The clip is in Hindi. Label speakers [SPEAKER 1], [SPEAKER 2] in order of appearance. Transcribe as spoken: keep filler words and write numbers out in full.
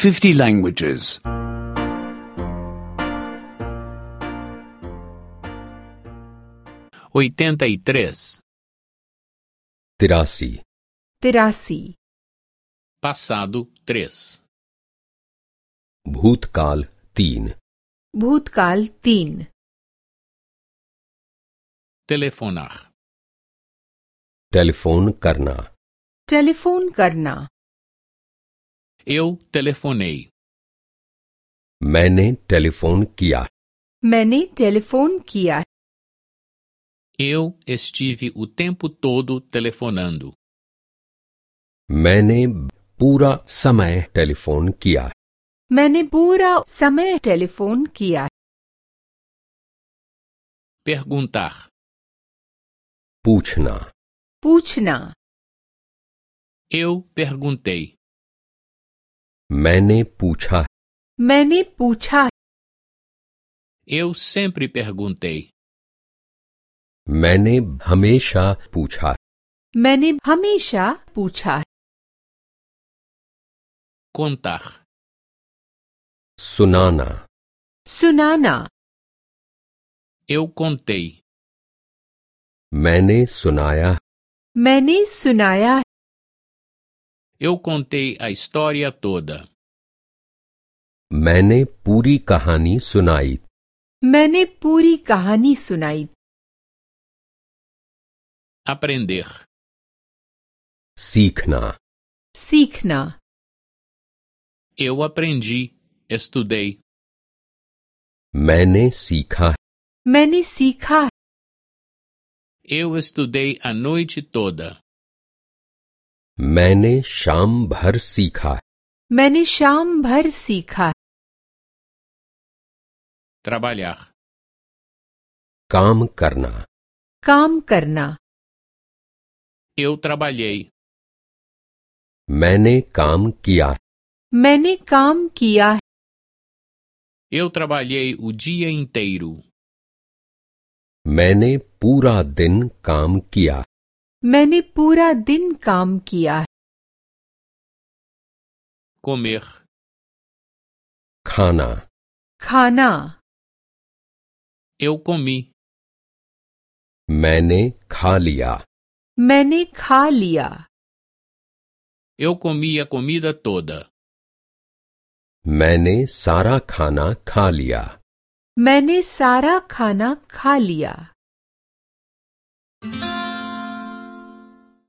[SPEAKER 1] fifty languages.
[SPEAKER 2] oitenta e três.
[SPEAKER 3] तिरासी
[SPEAKER 4] तिरासी
[SPEAKER 2] Passado três.
[SPEAKER 3] भूतकाल तीन
[SPEAKER 4] भूतकाल तीन
[SPEAKER 2] Telefonar.
[SPEAKER 3] टेलीफोन करना
[SPEAKER 4] टेलीफोन करना
[SPEAKER 2] Eu telefonei.
[SPEAKER 3] मैंने टेलीफोन किया
[SPEAKER 4] मैंने टेलीफोन किया
[SPEAKER 2] Eu estive o tempo todo telefonando.
[SPEAKER 3] मैंने पूरा समय टेलीफोन किया
[SPEAKER 4] मैंने पूरा समय टेलीफोन किया
[SPEAKER 2] Perguntar.
[SPEAKER 3] पूछना
[SPEAKER 4] पूछना
[SPEAKER 2] Eu perguntei.
[SPEAKER 3] मैंने पूछा
[SPEAKER 4] मैंने पूछा
[SPEAKER 2] Eu sempre perguntei.
[SPEAKER 3] मैंने हमेशा पूछा
[SPEAKER 4] मैंने हमेशा पूछा
[SPEAKER 2] Contar.
[SPEAKER 3] सुनाना
[SPEAKER 4] सुनाना
[SPEAKER 2] Eu contei.
[SPEAKER 3] मैंने सुनाया
[SPEAKER 4] मैंने सुनाया
[SPEAKER 2] Eu contei a história toda.
[SPEAKER 3] मैंने पूरी कहानी सुनाई
[SPEAKER 4] मैंने पूरी कहानी सुनाई
[SPEAKER 2] Aprender.
[SPEAKER 3] सीखना
[SPEAKER 4] सीखना
[SPEAKER 2] Eu aprendi. Estudei.
[SPEAKER 3] मैंने सीखा
[SPEAKER 4] मैंने सीखा
[SPEAKER 2] Eu estudei a noite toda.
[SPEAKER 3] मैंने शाम भर सीखा
[SPEAKER 4] मैंने शाम भर सीखा
[SPEAKER 2] Trabalhar.
[SPEAKER 3] काम करना
[SPEAKER 4] काम करना
[SPEAKER 2] Eu trabalhei.
[SPEAKER 3] मैंने काम किया
[SPEAKER 4] मैंने काम किया
[SPEAKER 2] Eu trabalhei o dia inteiro.
[SPEAKER 3] मैंने पूरा दिन काम किया
[SPEAKER 4] मैंने पूरा दिन काम किया
[SPEAKER 2] Comer.
[SPEAKER 3] खाना
[SPEAKER 4] खाना
[SPEAKER 2] Eu comi.
[SPEAKER 3] मैंने खा लिया
[SPEAKER 4] मैंने खा लिया
[SPEAKER 2] Eu comi a comida toda.
[SPEAKER 3] मैंने सारा खाना खा लिया
[SPEAKER 4] मैंने सारा खाना खा लिया